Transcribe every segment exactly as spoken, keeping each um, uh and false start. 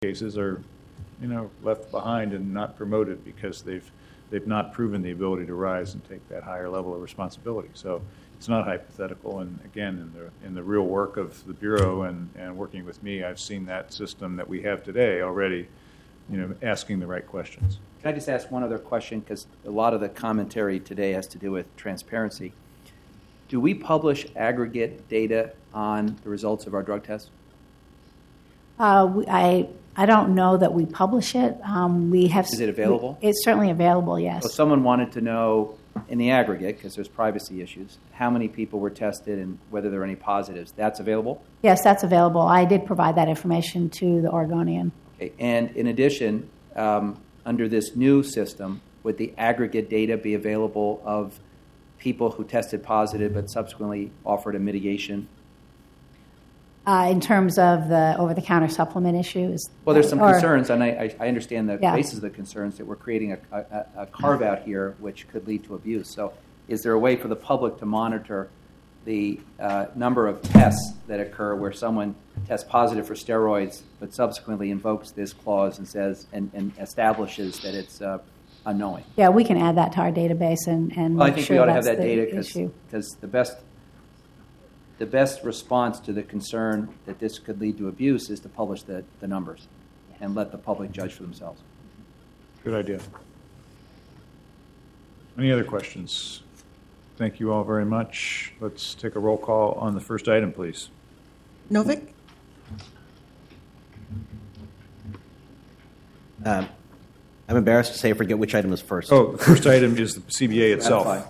cases are, you know, left behind and not promoted because they've they've not proven the ability to rise and take that higher level of responsibility. So it's not hypothetical. And again, in the in the real work of the Bureau and, and working with me, I've seen that system that we have today already, you know, asking the right questions. Can I just ask one other question? Because a lot of the commentary today has to do with transparency. Do we publish aggregate data on the results of our drug tests? Uh, we, I I don't know that we publish it. Um, we have. Is it available? We, it's certainly available. Yes. So if someone wanted to know in the aggregate, because there's privacy issues, how many people were tested and whether there are any positives, that's available? Yes, that's available. I did provide that information to the Oregonian. Okay. And in addition, um, under this new system, would the aggregate data be available of people who tested positive but subsequently offered a mitigation? Uh, in terms of the over-the-counter supplement issues? Well, there's some or, concerns, and I, I understand the yeah. basis of the concerns that we're creating a, a, a carve-out here which could lead to abuse. So is there a way for the public to monitor the uh, number of tests that occur where someone tests positive for steroids but subsequently invokes this clause and says and, and establishes that it's uh, unknowing? Yeah, we can add that to our database and, and well, make I think sure we ought to that's have that the data issue. because the best the best response to the concern that this could lead to abuse is to publish the, the numbers and let the public judge for themselves. Good idea. Any other questions? Thank you all very much. Let's take a roll call on the first item, please. Novick? Um, I'm embarrassed to say I forget which item is first. Oh, the first item is the C B A itself.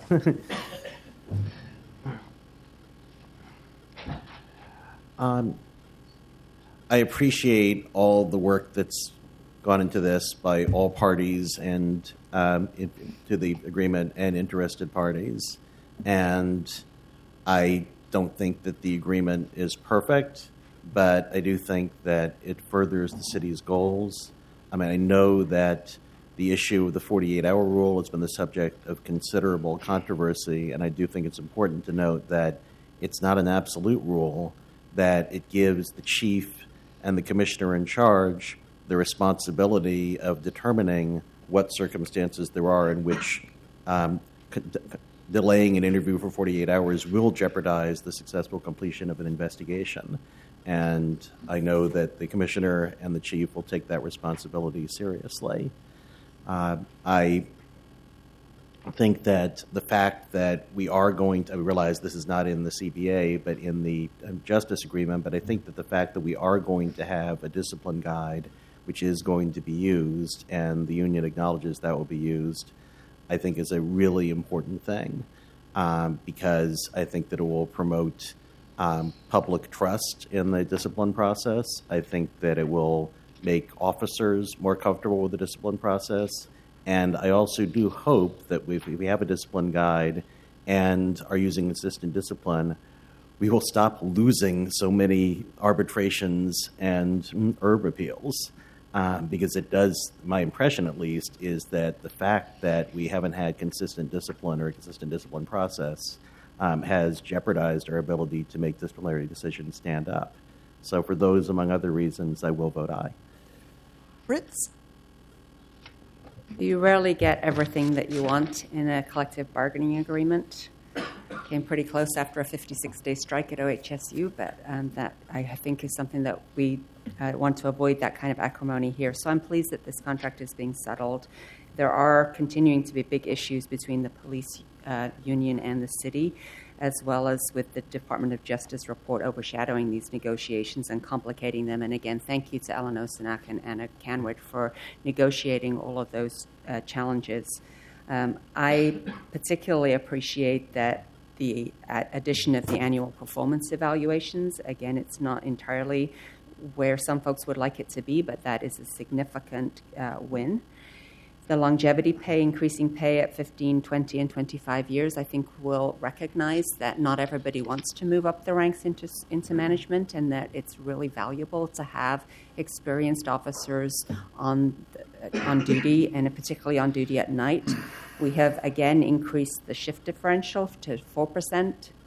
um, I appreciate all the work that's gone into this by all parties and um, in, to the agreement and interested parties. And I don't think that the agreement is perfect, but I do think that it furthers the city's goals. I mean, I know that the issue of the forty-eight hour rule has been the subject of considerable controversy, and I do think it's important to note that it's not an absolute rule, that it gives the chief and the commissioner in charge the responsibility of determining what circumstances there are in which um, delaying an interview for forty-eight hours will jeopardize the successful completion of an investigation. And I know that the commissioner and the chief will take that responsibility seriously. Uh, I think that the fact that we are going to, I realize this is not in the C B A, but in the Justice Agreement, but I think that the fact that we are going to have a discipline guide which is going to be used, and the union acknowledges that will be used, I think is a really important thing, um, because I think that it will promote um, public trust in the discipline process. I think that it will make officers more comfortable with the discipline process. And I also do hope that if we have a discipline guide and are using consistent discipline, we will stop losing so many arbitrations and E R B appeals. Um, because it does, my impression at least, is that the fact that we haven't had consistent discipline or a consistent discipline process um, has jeopardized our ability to make disciplinary decisions stand up. So for those, among other reasons, I will vote aye. Fritz? You rarely get everything that you want in a collective bargaining agreement. Came pretty close after a fifty-six day strike at O H S U, but um, that I think is something that we uh, want to avoid, that kind of acrimony here. So I'm pleased that this contract is being settled. There are continuing to be big issues between the police uh, union and the city, as well as with the Department of Justice report overshadowing these negotiations and complicating them. And again, thank you to Ellen Osenak and Anna Canwit for negotiating all of those uh, challenges. Um, I particularly appreciate that the addition of the annual performance evaluations. Again, it's not entirely where some folks would like it to be, but that is a significant uh, win. The longevity pay, increasing pay at fifteen, twenty, and twenty-five years, I think will recognize that not everybody wants to move up the ranks into, into management, and that it's really valuable to have experienced officers on, on duty, and particularly on duty at night. We have, again, increased the shift differential to four percent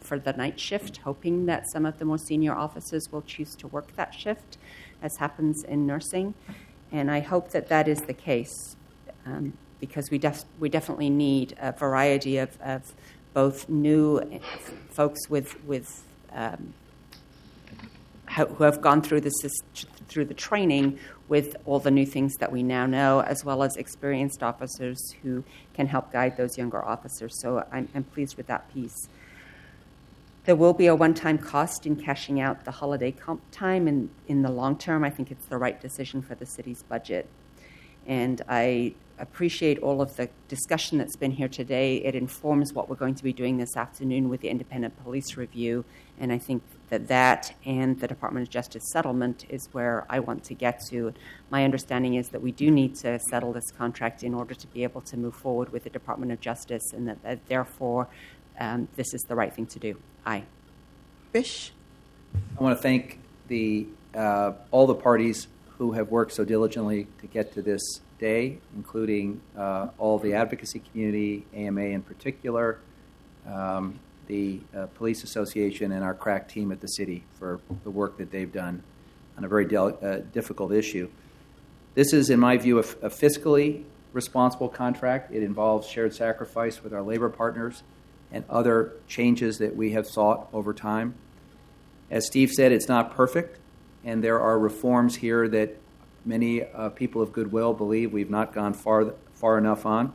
for the night shift, hoping that some of the more senior officers will choose to work that shift, as happens in nursing. And I hope that that is the case, um, because we, def- we definitely need a variety of, of both new folks with, with um, who have gone through the, through the training with all the new things that we now know, as well as experienced officers who can help guide those younger officers. So I'm, I'm pleased with that piece. There will be a one-time cost in cashing out the holiday comp time, and in the long term, I think it's the right decision for the city's budget. And I appreciate all of the discussion that's been here today. It informs what we're going to be doing this afternoon with the independent police review, and I think that that and the Department of Justice settlement is where I want to get to. My understanding is that we do need to settle this contract in order to be able to move forward with the Department of Justice, and that, that therefore um, this is the right thing to do. Aye. Fish. I want to thank the uh, all the parties who have worked so diligently to get to this day, including uh, all the advocacy community, A M A in particular, um, the uh, Police Association, and our crack team at the city for the work that they've done on a very del- uh, difficult issue. This is, in my view, a, f- a fiscally responsible contract. It involves shared sacrifice with our labor partners and other changes that we have sought over time. As Steve said, it's not perfect, and there are reforms here that many uh, people of goodwill believe we've not gone far far enough on.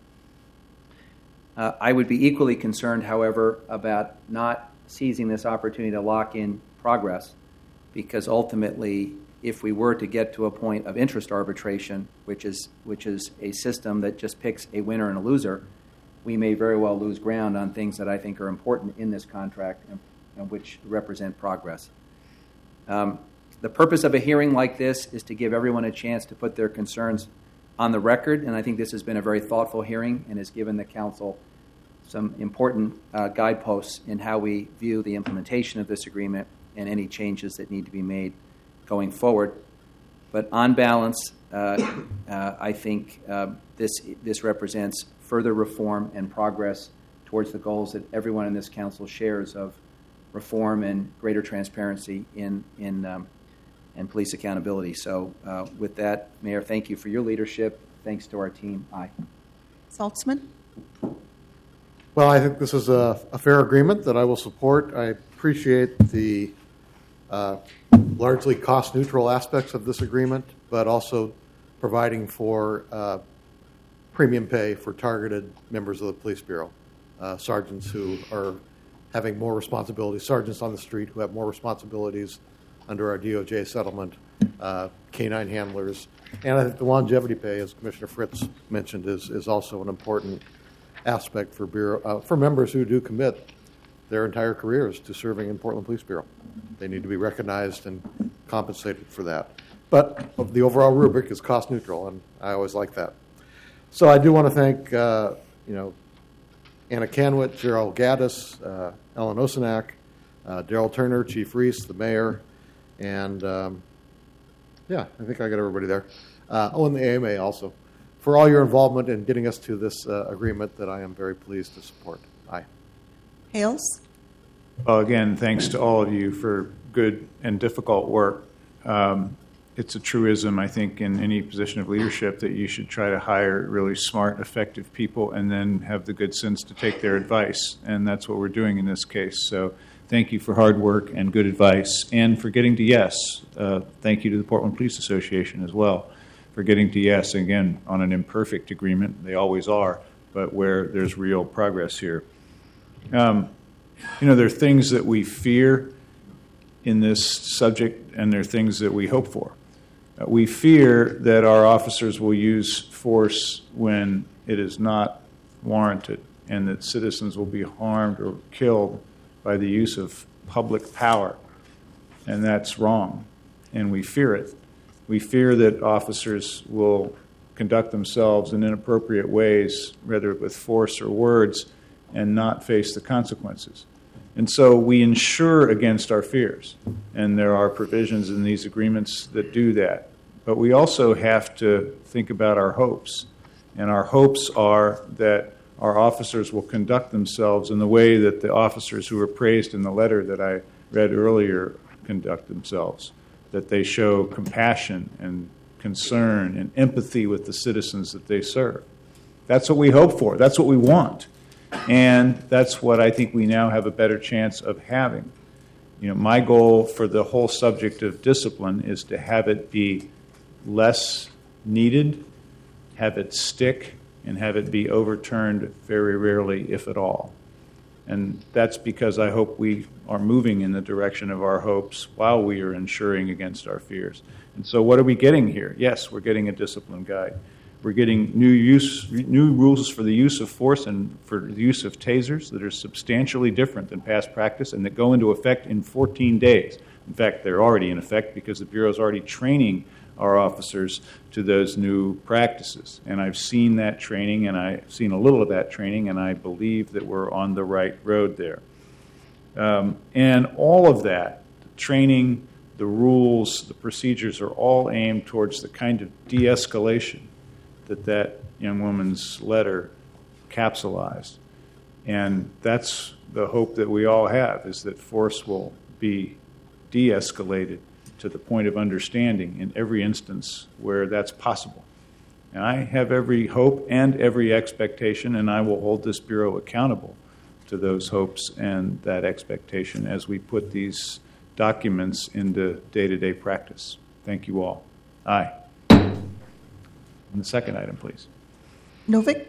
Uh, I would be equally concerned, however, about not seizing this opportunity to lock in progress, because ultimately, if we were to get to a point of interest arbitration, which is which is a system that just picks a winner and a loser, we may very well lose ground on things that I think are important in this contract and, and which represent progress. Um, The purpose of a hearing like this is to give everyone a chance to put their concerns on the record, and I think this has been a very thoughtful hearing and has given the council some important uh, guideposts in how we view the implementation of this agreement and any changes that need to be made going forward. But on balance, uh, uh, I think uh, this this represents further reform and progress towards the goals that everyone in this council shares of reform and greater transparency in in um, and police accountability. So uh, with that, Mayor, thank you for your leadership. Thanks to our team. Aye. Saltzman. Well, I think this is a, a fair agreement that I will support. I appreciate the uh, largely cost-neutral aspects of this agreement, but also providing for uh, premium pay for targeted members of the police bureau, uh, sergeants who are having more responsibilities, sergeants on the street who have more responsibilities under our D O J settlement, uh, canine handlers. And I think the longevity pay, as Commissioner Fritz mentioned, is, is also an important aspect for bureau, uh, for members who do commit their entire careers to serving in Portland Police Bureau. They need to be recognized and compensated for that. But the overall rubric is cost neutral, and I always like that. So I do want to thank, uh, you know, Anna Canwit, Gerald Gaddis, uh, Ellen Osenak, uh, Daryl Turner, Chief Reese, the mayor, and um, yeah, I think I got everybody there. Uh, oh, and the A M A also, for all your involvement in getting us to this uh, agreement that I am very pleased to support. Aye. Hales. Well, again, thanks to all of you for good and difficult work. Um, it's a truism, I think, in any position of leadership that you should try to hire really smart, effective people and then have the good sense to take their advice. And that's what we're doing in this case. So thank you for hard work and good advice, and for getting to yes. Uh, thank you to the Portland Police Association as well for getting to yes, again, on an imperfect agreement. They always are, but where there's real progress here. Um, you know, there are things that we fear in this subject, and there are things that we hope for. Uh, we fear that our officers will use force when it is not warranted, and that citizens will be harmed or killed by the use of public power, and that's wrong, and we fear it. We fear that officers will conduct themselves in inappropriate ways, whether with force or words, and not face the consequences. And so we insure against our fears, and there are provisions in these agreements that do that. But we also have to think about our hopes, and our hopes are that our officers will conduct themselves in the way that the officers who were praised in the letter that I read earlier conduct themselves, that they show compassion and concern and empathy with the citizens that they serve. That's what we hope for. That's what we want. And that's what I think we now have a better chance of having. You know, my goal for the whole subject of discipline is to have it be less needed, have it stick, and have it be overturned very rarely, if at all. And that's because I hope we are moving in the direction of our hopes while we are insuring against our fears. And so what are we getting here? Yes, we're getting a discipline guide. We're getting new use, new rules for the use of force and for the use of tasers that are substantially different than past practice and that go into effect in fourteen days. In fact, they're already in effect because the Bureau is already training our officers to those new practices. And I've seen that training, and I've seen a little of that training, and I believe that we're on the right road there. Um, and all of that, the training, the rules, the procedures are all aimed towards the kind of de-escalation that that young woman's letter capsulized. And that's the hope that we all have, is that force will be de-escalated to the point of understanding in every instance where that's possible. And I have every hope and every expectation, and I will hold this Bureau accountable to those hopes and that expectation as we put these documents into day-to-day practice. Thank you all. Aye. And the second item, please. Novick?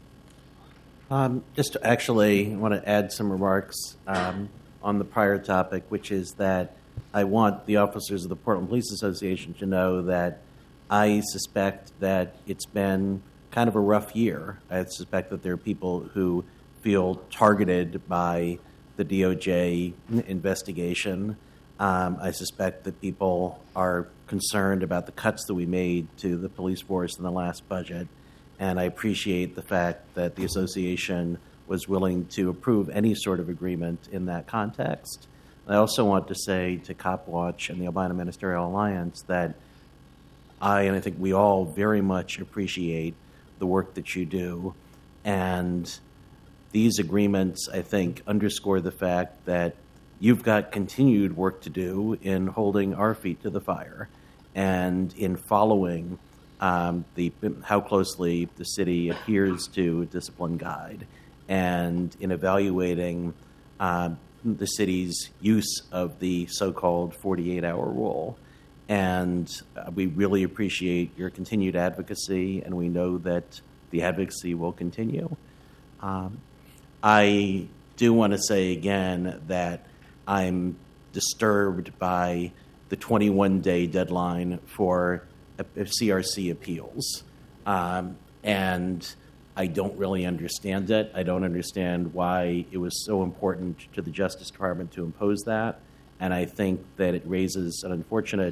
Um, just to actually want to add some remarks um, on the prior topic, which is that I want the officers of the Portland Police Association to know that I suspect that it's been kind of a rough year. I suspect that there are people who feel targeted by the D O J investigation. Um, I suspect that people are concerned about the cuts that we made to the police force in the last budget, and I appreciate the fact that the association was willing to approve any sort of agreement in that context. I also want to say to CopWatch and the Albina Ministerial Alliance that I, and I think we all very much appreciate the work that you do, and these agreements, I think, underscore the fact that you've got continued work to do in holding our feet to the fire and in following um, the how closely the city adheres to a discipline guide and in evaluating uh, the city's use of the so-called forty-eight hour rule. And uh, we really appreciate your continued advocacy, and we know that the advocacy will continue. Um, I do want to say again that I'm disturbed by the twenty-one day deadline for C R C appeals. Um, and I don't really understand it. I don't understand why it was so important to the Justice Department to impose that. And I think that it raises an unfortunate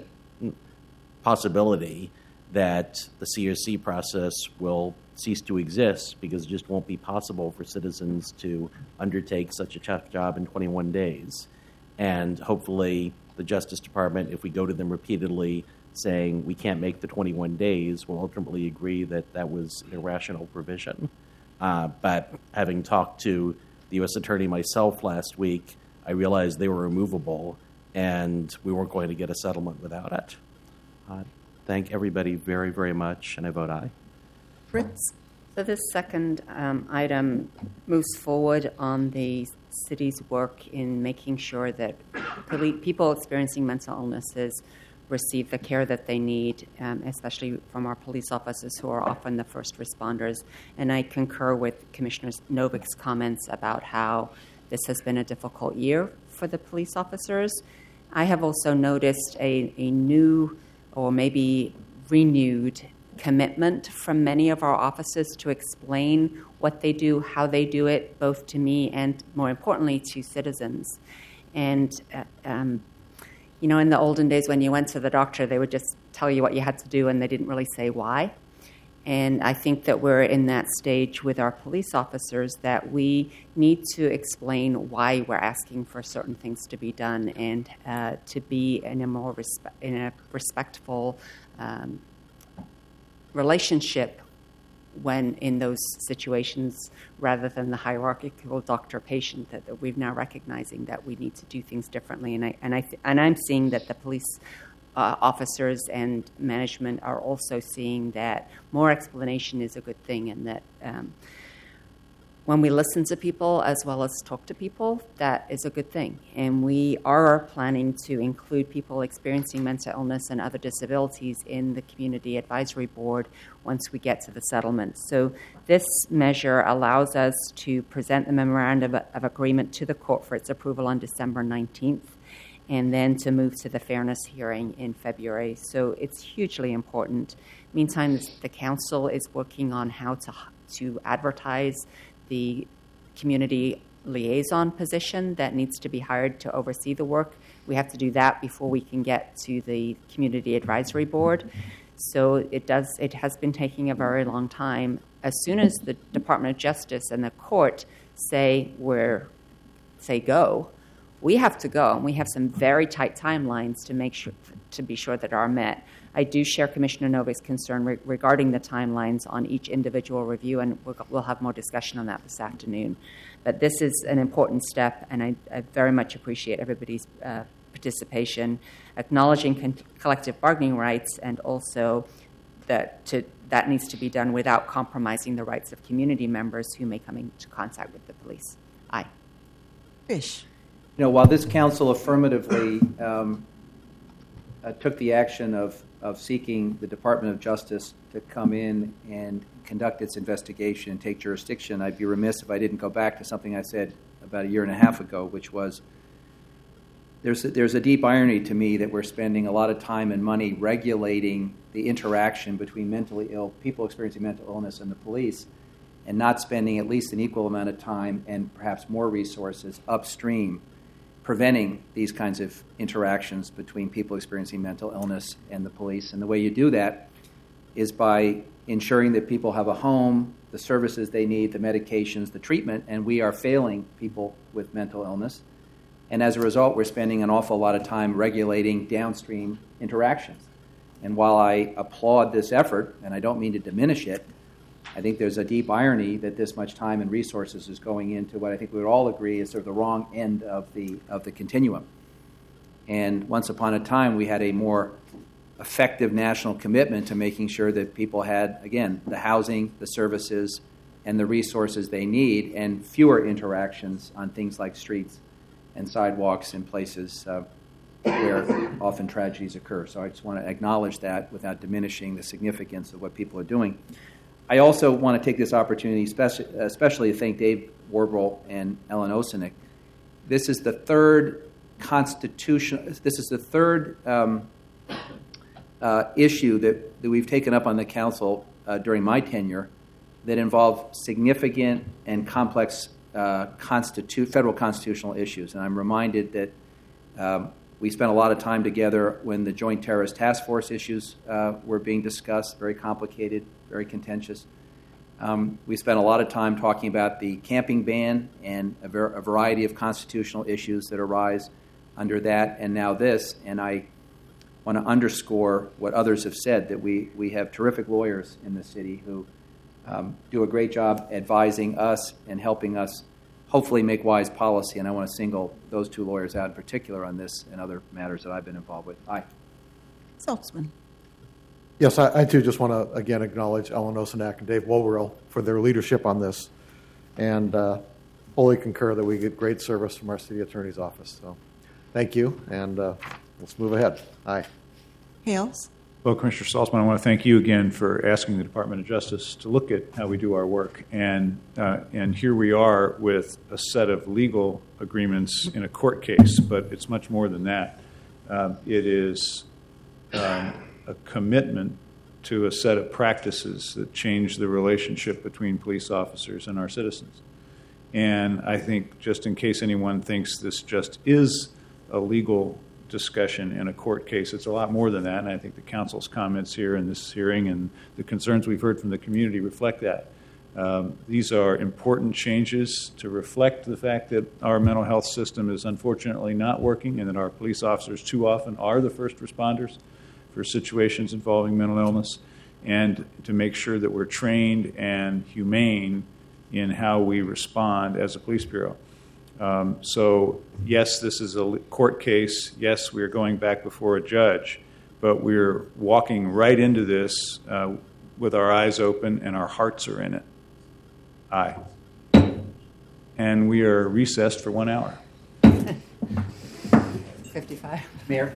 possibility that the C R C process will cease to exist because it just won't be possible for citizens to undertake such a tough job in twenty-one days. And hopefully the Justice Department, if we go to them repeatedly saying we can't make the twenty-one days, will ultimately agree that that was an irrational provision. Uh, but having talked to the U S Attorney myself last week, I realized they were removable and we weren't going to get a settlement without it. Uh, thank everybody very, very much, and I vote aye. Fritz? So this second um, item moves forward on the city's work in making sure that people experiencing mental illnesses receive the care that they need, um, especially from our police officers who are often the first responders. And I concur with Commissioner Novick's comments about how this has been a difficult year for the police officers. I have also noticed a, a new or maybe renewed commitment from many of our officers to explain what they do, how they do it, both to me and, more importantly, to citizens. And, uh, um, you know, in the olden days when you went to the doctor, they would just tell you what you had to do and they didn't really say why. And I think that we're in that stage with our police officers that we need to explain why we're asking for certain things to be done and uh, to be in a more respe- in a respectful um, relationship when in those situations, rather than the hierarchical doctor-patient, that, that we're now recognizing that we need to do things differently. And I and I th- and I'm seeing that the police uh, officers and management are also seeing that more explanation is a good thing, and that um, when we listen to people as well as talk to people, that is a good thing. And we are planning to include people experiencing mental illness and other disabilities in the Community Advisory Board once we get to the settlement. So this measure allows us to present the Memorandum of Agreement to the court for its approval on December nineteenth, and then to move to the fairness hearing in February. So it's hugely important. Meantime, the council is working on how to to advertise the community liaison position that needs to be hired to oversee the work. We have to do that before we can get to the Community Advisory Board. So it does. It has been taking a very long time. As soon as the Department of Justice and the court say we're say go, we have to go, and we have some very tight timelines to make sure to be sure that are met. I do share Commissioner Novik's concern re- regarding the timelines on each individual review, and we'll, we'll have more discussion on that this afternoon. But this is an important step, and I, I very much appreciate everybody's uh, participation, acknowledging con- collective bargaining rights, and also that to, that needs to be done without compromising the rights of community members who may come into contact with the police. Aye. Fish. You know, while this council affirmatively um, uh, took the action of, of seeking the Department of Justice to come in and conduct its investigation and take jurisdiction, I'd be remiss if I didn't go back to something I said about a year and a half ago, which was there's a, there's a deep irony to me that we're spending a lot of time and money regulating the interaction between mentally ill people experiencing mental illness and the police, and not spending at least an equal amount of time and perhaps more resources upstream preventing these kinds of interactions between people experiencing mental illness and the police. And the way you do that is by ensuring that people have a home, the services they need, the medications, the treatment, and we are failing people with mental illness. And as a result, we're spending an awful lot of time regulating downstream interactions. And while I applaud this effort, and I don't mean to diminish it, I think there's a deep irony that this much time and resources is going into what I think we would all agree is sort of the wrong end of the of the continuum. And once upon a time, we had a more effective national commitment to making sure that people had, again, the housing, the services, and the resources they need, and fewer interactions on things like streets and sidewalks and places uh, where often tragedies occur. So I just want to acknowledge that without diminishing the significance of what people are doing. I also want to take this opportunity, especially to thank Dave Warbrel and Ellen Osinek. This is the third constitution. This is the third um, uh, issue that, that we've taken up on the council uh, during my tenure that involve significant and complex uh, constitu- federal constitutional issues. And I'm reminded that um, we spent a lot of time together when the Joint Terrorist Task Force issues uh, were being discussed, very complicated, very contentious. Um, we spent a lot of time talking about the camping ban and a, ver- a variety of constitutional issues that arise under that, and now this. And I want to underscore what others have said, that we, we have terrific lawyers in the city who um, do a great job advising us and helping us hopefully make wise policy. And I want to single those two lawyers out in particular on this and other matters that I've been involved with. Aye. Saltzman. Yes, I, I too just want to again acknowledge Ellen Osinek and Dave Wolverell for their leadership on this, and uh, fully concur that we get great service from our city attorney's office. So thank you, and uh, let's move ahead. Aye. Hales. Well, Commissioner Saltzman, I want to thank you again for asking the Department of Justice to look at how we do our work. And uh, and here we are with a set of legal agreements in a court case, but it's much more than that. Um, it is um, a commitment to a set of practices that change the relationship between police officers and our citizens. And I think, just in case anyone thinks this just is a legal discussion in a court case, it's a lot more than that, and I think the council's comments here in this hearing and the concerns we've heard from the community reflect that. Um, these are important changes to reflect the fact that our mental health system is unfortunately not working, and that our police officers too often are the first responders for situations involving mental illness. and to make sure that we're trained and humane in how we respond as a police bureau. Um, so, yes, this is a court case. Yes, we are going back before a judge, but we're walking right into this uh, with our eyes open and our hearts are in it. Aye. And we are recessed for one hour. fifty-five. Mayor,